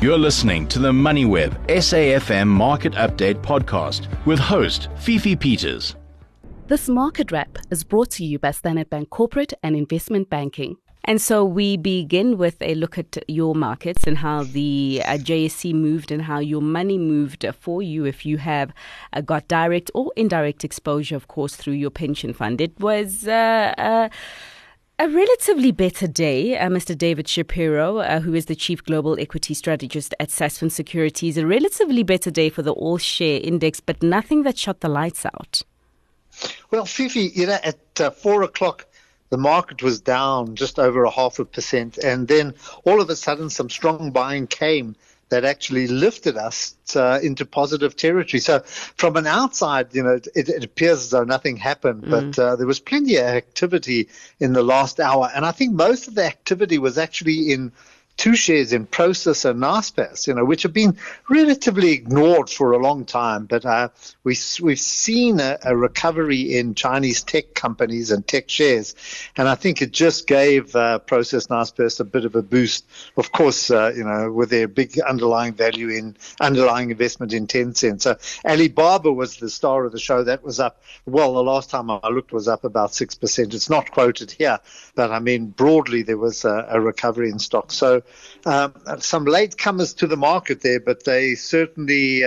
You're listening to the MoneyWeb SAFM Market Update podcast with host Fifi Peters. This market wrap is brought to you by Standard Bank Corporate and Investment Banking. And so we begin with a look at your markets and how the JSE moved and how your money moved for you if you have got direct or indirect exposure, of course, through your pension fund. It was a relatively better day. Mr. David Shapiro, who is the Chief Global Equity Strategist at Sasfin Securities, a relatively better day for the all-share index, but nothing that shot the lights out. Well, Fifi, at 4 o'clock, the market was down just over 0.5%, and then all of a sudden some strong buying came that actually lifted us into positive territory. So from an outside, it appears as though nothing happened, but there was plenty of activity in the last hour, and I think most of the activity was actually in two shares in Prosus and Naspers, which have been relatively ignored for a long time. But we've seen a recovery in Chinese tech companies and tech shares, and I think it just gave Prosus Naspers a bit of a boost. Of course, with their big underlying investment in Tencent. So Alibaba was the star of the show. That was up. Well, the last time I looked was up about 6%. It's not quoted here, but I mean broadly there was a recovery in stocks. So some latecomers to the market there, but they certainly,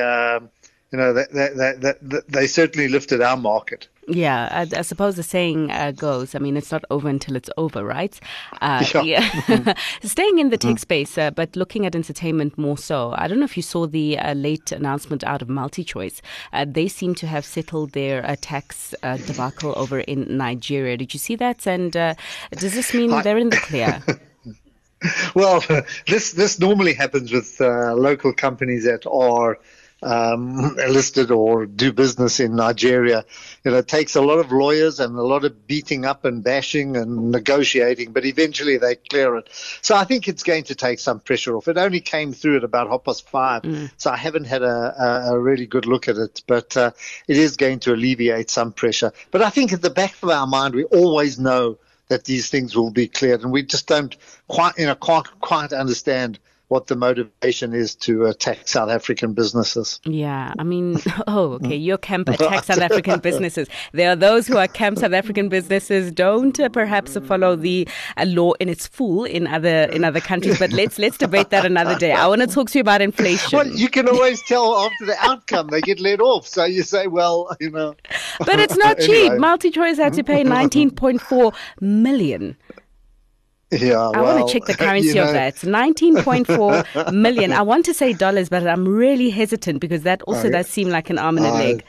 they certainly lifted our market. Yeah, I suppose the saying goes, it's not over until it's over, right? Yeah. Staying in the tech space, but looking at entertainment more so. I don't know if you saw the late announcement out of MultiChoice. They seem to have settled their tax debacle over in Nigeria. Did you see that? And does this mean they're in the clear? Well, this normally happens with local companies that are listed or do business in Nigeria. It takes a lot of lawyers and a lot of beating up and bashing and negotiating, but eventually they clear it. So I think it's going to take some pressure off. It only came through at about 5:30, so I haven't had a really good look at it, but it is going to alleviate some pressure. But I think at the back of our mind, we always know that these things will be cleared, and we just don't quite understand what the motivation is to attack South African businesses. Yeah, your camp attack South African businesses. There are those who are camp South African businesses don't perhaps follow the law in its full in other countries, but let's debate that another day. I want to talk to you about inflation. Well, you can always tell after the outcome they get let off, so you say, well, But it's not cheap. MultiChoice had to pay 19.4 million. Yeah, I want to check the currency of that. 19.4 million. I want to say dollars, but I'm really hesitant because that also does seem like an arm and a leg.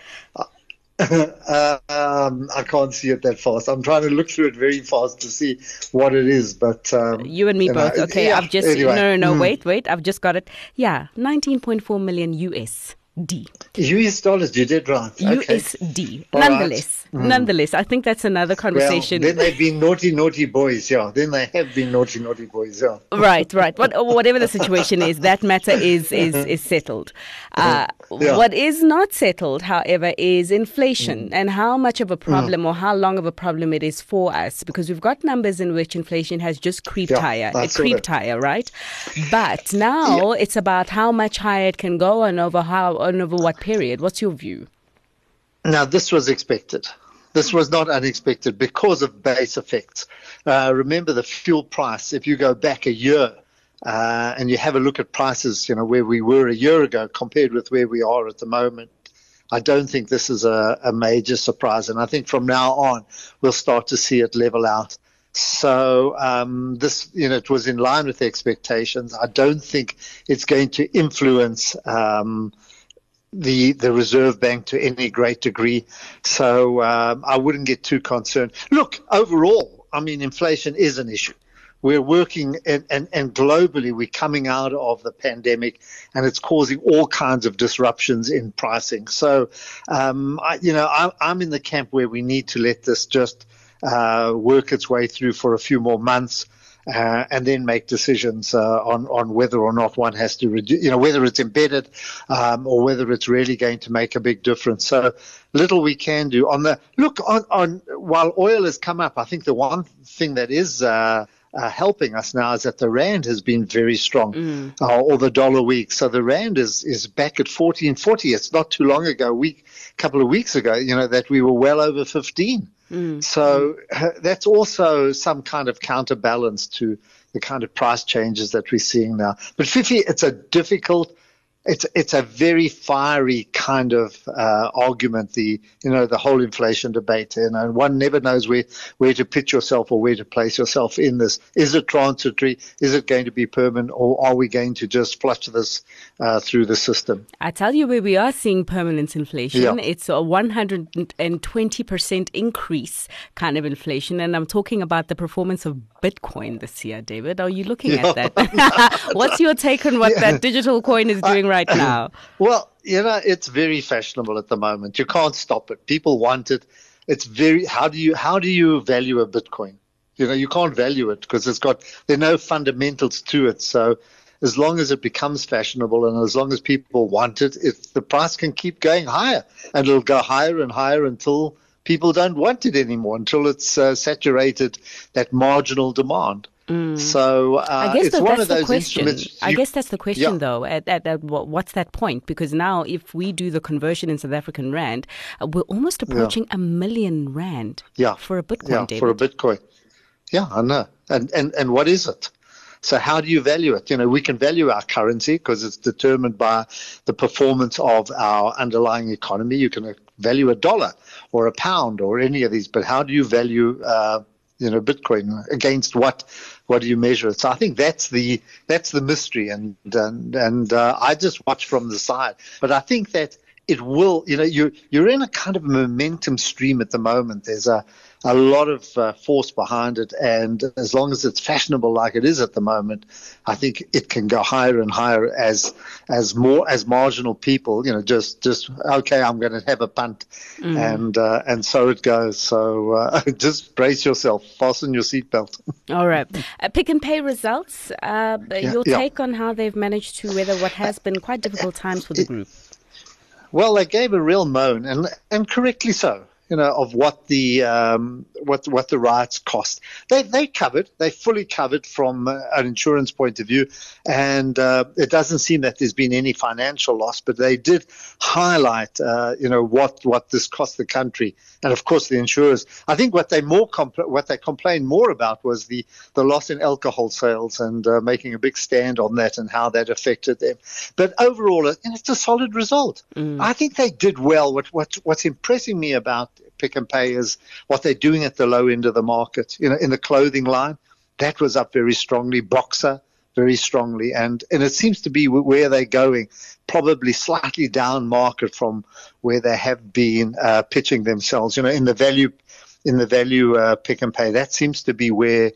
I can't see it that fast. I'm trying to look through it very fast to see what it is, but you and me both. Okay, yeah, I've just wait. I've just got it. Yeah, 19.4 million USD. US dollars, you did right. USD. Okay. Nonetheless, I think that's another conversation. Well, then they've been naughty boys, yeah. Then they have been naughty boys, yeah. Right. Whatever the situation is, that matter is settled. What is not settled, however, is inflation and how much of a problem or how long of a problem it is for us, because we've got numbers in which inflation has just creeped higher. It creeped higher, right? But now it's about how much higher it can go and over what period. What's your view? Now, this was expected. This was not unexpected because of base effects. Remember the fuel price. If you go back a year and you have a look at prices, where we were a year ago compared with where we are at the moment, I don't think this is a major surprise. And I think from now on, we'll start to see it level out. So this, it was in line with the expectations. I don't think it's going to influence the Reserve Bank to any great degree. So I wouldn't get too concerned. Look, overall, inflation is an issue. We're working and globally we're coming out of the pandemic and it's causing all kinds of disruptions in pricing. So, I'm in the camp where we need to let this just work its way through for a few more months. And then make decisions on whether or not one has to reduce, whether it's embedded or whether it's really going to make a big difference. So little we can do on while oil has come up. I think the one thing that is helping us now is that the rand has been very strong, or the dollar weak. So the rand is back at 14.40. It's not too long ago, couple of weeks ago, that we were well over 15. So that's also some kind of counterbalance to the kind of price changes that we're seeing now. But Fifi, it's a very fiery kind of argument, the whole inflation debate. One never knows where to pitch yourself or where to place yourself in this. Is it transitory? Is it going to be permanent? Or are we going to just flush this through the system? I tell you where we are seeing permanent inflation. Yeah. It's a 120% increase kind of inflation. And I'm talking about the performance of Bitcoin this year, David. Are you looking at that? What's your take on what that digital coin is doing right now? Well, it's very fashionable at the moment. You can't stop it. People want it. It's how do you value a Bitcoin? You can't value it because there are no fundamentals to it. So as long as it becomes fashionable and as long as people want it, the price can keep going higher, and it'll go higher and higher until people don't want it anymore, until it's saturated that marginal demand. So I guess it's one of those instruments. I guess that's the question, though. What's that point? Because now, if we do the conversion in South African rand, we're almost approaching R1 million for a Bitcoin, David. For a Bitcoin. Yeah, I know. And what is it? So how do you value it? We can value our currency because it's determined by the performance of our underlying economy. You can value a dollar or a pound or any of these, but how do you value Bitcoin against what do you measure it? So I think that's the mystery, and I just watch from the side. But I think that it will, you're in a kind of momentum stream at the moment. There's a lot of force behind it, and as long as it's fashionable like it is at the moment, I think it can go higher and higher as marginal people, just okay, I'm going to have a punt, and so it goes. So just brace yourself, fasten your seatbelt. All right, Pick n Pay results. Your take on how they've managed to weather what has been quite difficult times for the group. Well, they gave a real moan, and correctly so. Of what the riots cost. They fully covered from an insurance point of view, and it doesn't seem that there's been any financial loss, but they did highlight, what this cost the country, and of course the insurers. I think what they complained more about was the loss in alcohol sales and making a big stand on that and how that affected them. But overall, it's a solid result. I think they did well. What's impressing me about Pick n Pay is what they're doing at the low end of the market. In the clothing line, that was up very strongly. Boxer, very strongly, and it seems to be where they're going, probably slightly down market from where they have been pitching themselves. In the value Pick n Pay, that seems to be where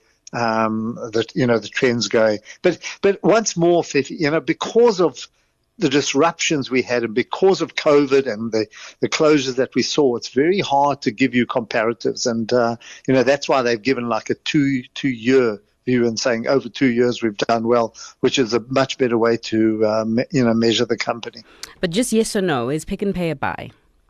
the trend's going. But once more, because of the disruptions we had, and because of COVID and the closures that we saw, it's very hard to give you comparatives. And, that's why they've given like a two-year view and saying over 2 years we've done well, which is a much better way to, measure the company. But just yes or no, is Pick n Pay a buy?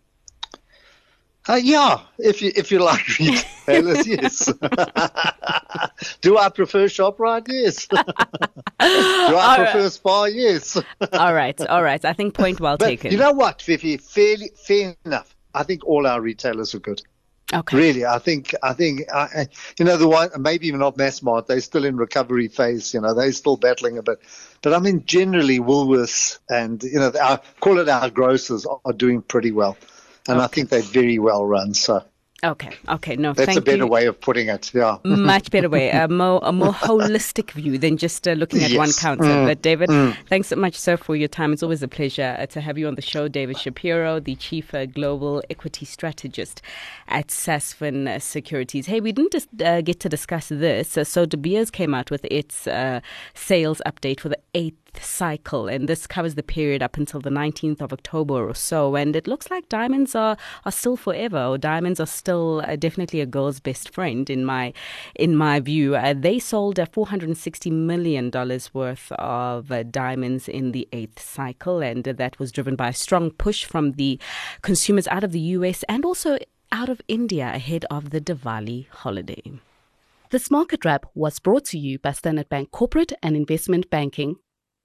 Yeah, if you like retailers, yes. Do I prefer ShopRite? Yes. Do I prefer Spar? Yes. All right. I think point well taken. You know what, Fifi? Fair enough. I think all our retailers are good. Okay. Really, I think the one, maybe even not Massmart, they're still in recovery phase. They're still battling a bit. But I mean, generally, Woolworths and our grocers are doing pretty well. And I think they're very well run. So okay, no, that's a better way of putting it. Yeah, much better way, a more holistic view than just looking at one counter. But David, thanks so much, sir, for your time. It's always a pleasure to have you on the show. David Shapiro, the Chief Global Equity Strategist at Sasfin Securities. Hey, we didn't just get to discuss this. So De Beers came out with its sales update for the 8th cycle, and this covers the period up until the 19th of October or so, and it looks like diamonds are still forever, or diamonds are still definitely a girl's best friend in my view. They sold $460 million worth of diamonds in the 8th cycle, and that was driven by a strong push from the consumers out of the US and also out of India ahead of the Diwali holiday. This market wrap was brought to you by Standard Bank Corporate and Investment Banking.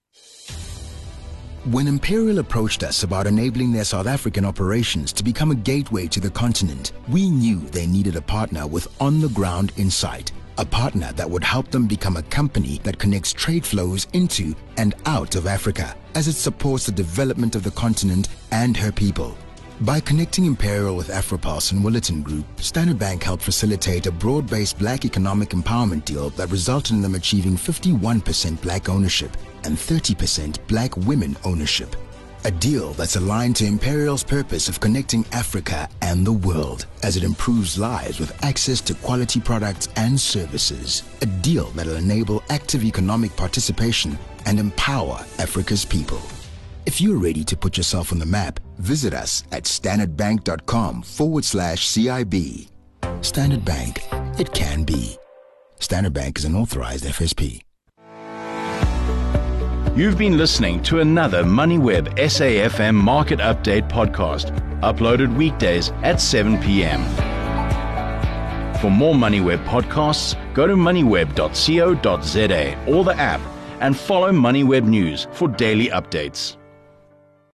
When Imperial approached us about enabling their South African operations to become a gateway to the continent, we knew they needed a partner with on-the-ground insight, a partner that would help them become a company that connects trade flows into and out of Africa as it supports the development of the continent and her people. By connecting Imperial with Afropulse and Willerton Group, Standard Bank helped facilitate a broad-based black economic empowerment deal that resulted in them achieving 51% black ownership and 30% black women ownership. A deal that's aligned to Imperial's purpose of connecting Africa and the world as it improves lives with access to quality products and services. A deal that'll enable active economic participation and empower Africa's people. If you're ready to put yourself on the map, visit us at standardbank.com/CIB. Standard Bank, it can be. Standard Bank is an authorized FSP. You've been listening to another MoneyWeb SAFM Market Update podcast, uploaded weekdays at 7 p.m. For more MoneyWeb podcasts, go to moneyweb.co.za or the app and follow MoneyWeb News for daily updates.